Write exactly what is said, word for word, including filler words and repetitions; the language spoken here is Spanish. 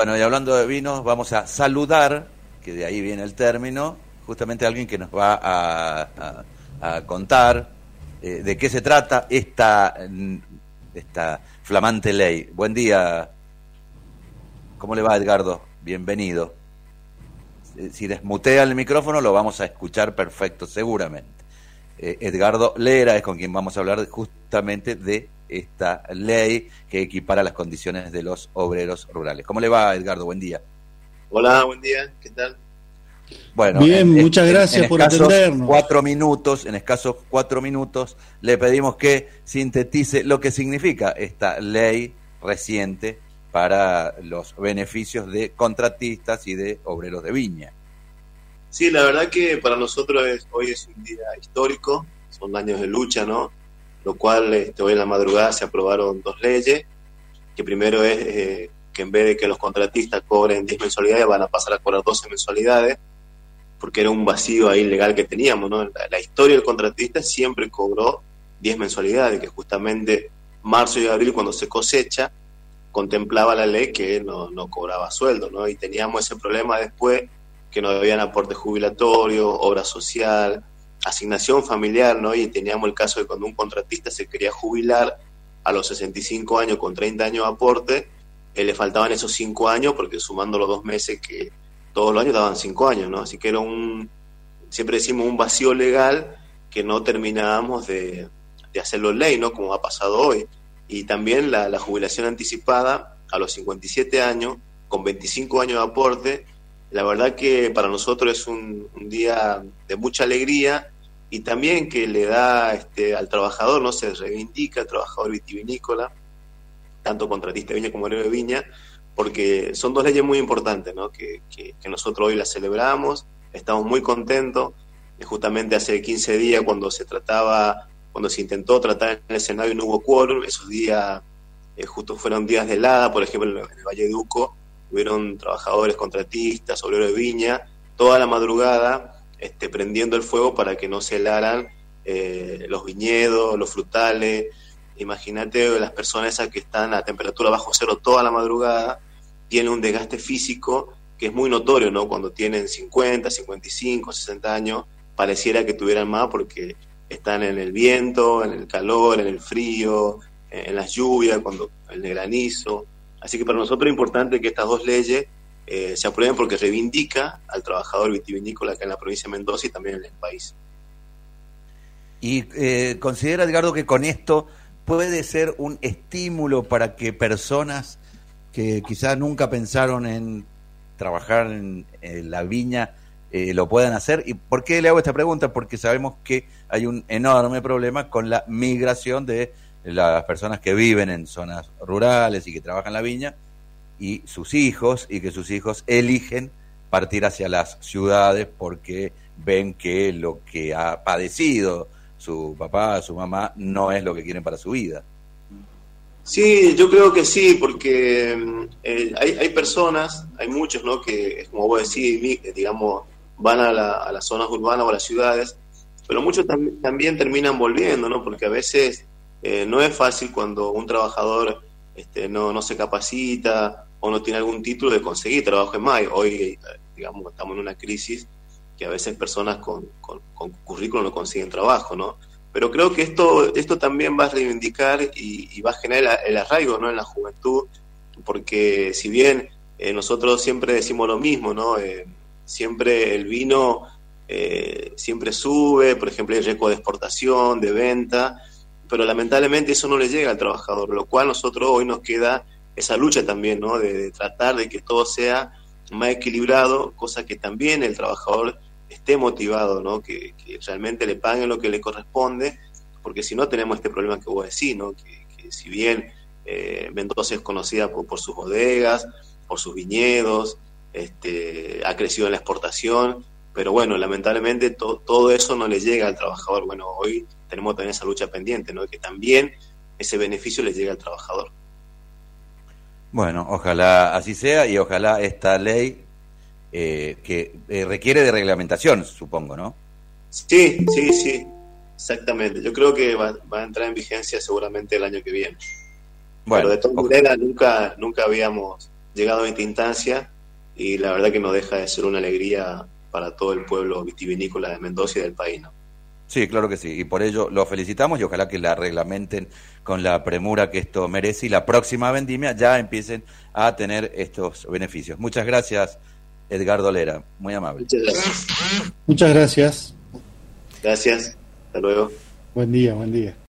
Bueno, y hablando de vinos, vamos a saludar, que de ahí viene el término, justamente a alguien que nos va a, a, a contar eh, de qué se trata esta, esta flamante ley. Buen día. ¿Cómo le va, Edgardo? Bienvenido. Si desmutea el micrófono lo vamos a escuchar perfecto, seguramente. Eh, Edgardo Lera es con quien vamos a hablar justamente de esta ley que equipara las condiciones de los obreros rurales. ¿Cómo le va, Edgardo? Buen día. Hola, buen día. ¿Qué tal? Bueno, bien, en, muchas en, gracias en por escasos atendernos. Cuatro minutos, en escasos cuatro minutos, le pedimos que sintetice lo que significa esta ley reciente para los beneficios de contratistas y de obreros de viña. Sí, la verdad que para nosotros es, hoy es un día histórico, son años de lucha, ¿no? Lo cual este, hoy en la madrugada se aprobaron dos leyes, que primero es eh, que en vez de que los contratistas cobren diez mensualidades, van a pasar a cobrar doce mensualidades, porque era un vacío ahí legal que teníamos, ¿no? La, la historia del contratista siempre cobró diez mensualidades, que justamente marzo y abril, cuando se cosecha, contemplaba la ley que no, no cobraba sueldo, ¿no? Y teníamos ese problema después, que no habían aporte jubilatorio, obra social, asignación familiar, ¿no? Y teníamos el caso de cuando un contratista se quería jubilar a los sesenta y cinco años con treinta años de aporte, eh, le faltaban esos cinco años, porque sumando los dos meses que todos los años daban cinco años, ¿no? Así que era un, siempre decimos, un vacío legal que no terminábamos de, de hacerlo ley, ¿no? Como ha pasado hoy. Y también la, la jubilación anticipada a los cincuenta y siete años, con veinticinco años de aporte. La verdad que para nosotros es un, un día de mucha alegría y también que le da este, al trabajador, no se reivindica al trabajador vitivinícola, tanto contratista de viña como obrero de viña, porque son dos leyes muy importantes, ¿no? que, que, que nosotros hoy las celebramos, estamos muy contentos. Justamente hace quince días cuando se trataba, cuando se intentó tratar en el Senado y no hubo quórum, esos días eh, justo fueron días de helada, por ejemplo en el Valle de Uco, hubieron trabajadores, contratistas, obreros de viña, toda la madrugada este, prendiendo el fuego para que no se helaran eh, los viñedos, los frutales. Imagínate las personas esas que están a temperatura bajo cero toda la madrugada, tienen un desgaste físico que es muy notorio, ¿no? Cuando tienen cincuenta, cincuenta y cinco, sesenta años, pareciera que tuvieran más porque están en el viento, en el calor, en el frío, en las lluvias, cuando en el granizo. Así que para nosotros es importante que estas dos leyes eh, se aprueben porque reivindica al trabajador vitivinícola acá en la provincia de Mendoza y también en el país. ¿Y eh, considera, Edgardo, que con esto puede ser un estímulo para que personas que quizás nunca pensaron en trabajar en, en la viña eh, lo puedan hacer? ¿Y por qué le hago esta pregunta? Porque sabemos que hay un enorme problema con la migración de las personas que viven en zonas rurales y que trabajan la viña y sus hijos, y que sus hijos eligen partir hacia las ciudades porque ven que lo que ha padecido su papá, su mamá, no es lo que quieren para su vida. Sí, yo creo que sí, porque eh, hay, hay personas, hay muchos, ¿no? Que, como vos decís, digamos, van a, la, a las zonas urbanas o a las ciudades, pero muchos tam- también terminan volviendo, ¿no? Porque a veces Eh, no es fácil cuando un trabajador este, no, no se capacita o no tiene algún título de conseguir trabajo en más. Hoy, digamos, estamos en una crisis que a veces personas con, con, con currículum no consiguen trabajo, ¿no? Pero creo que esto esto también va a reivindicar y, y va a generar el arraigo, ¿no? En la juventud, porque si bien eh, nosotros siempre decimos lo mismo, ¿no? Eh, siempre el vino eh, siempre sube, por ejemplo, hay récord de exportación, de venta, pero lamentablemente eso no le llega al trabajador, lo cual nosotros hoy nos queda esa lucha también, ¿no? De, de tratar de que todo sea más equilibrado, cosa que también el trabajador esté motivado, ¿no? Que, que realmente le paguen lo que le corresponde, porque si no tenemos este problema que vos decís, ¿no? Que, que si bien eh, Mendoza es conocida por, por sus bodegas, por sus viñedos, este, ha crecido en la exportación, pero bueno, lamentablemente to, todo eso no le llega al trabajador. Bueno, hoy tenemos también esa lucha pendiente, ¿no? Que también ese beneficio le llegue al trabajador. Bueno, ojalá así sea y ojalá esta ley eh, que eh, requiere de reglamentación, supongo, ¿no? Sí, sí, sí, exactamente. Yo creo que va, va a entrar en vigencia seguramente el año que viene. Bueno, pero de todas maneras nunca, nunca habíamos llegado a esta instancia y la verdad que no deja de ser una alegría para todo el pueblo vitivinícola de Mendoza y del país, ¿no? Sí, claro que sí, y por ello lo felicitamos y ojalá que la reglamenten con la premura que esto merece y la próxima vendimia ya empiecen a tener estos beneficios. Muchas gracias, Edgardo Lera, muy amable. Muchas gracias. Muchas gracias. Gracias, hasta luego. Buen día, buen día.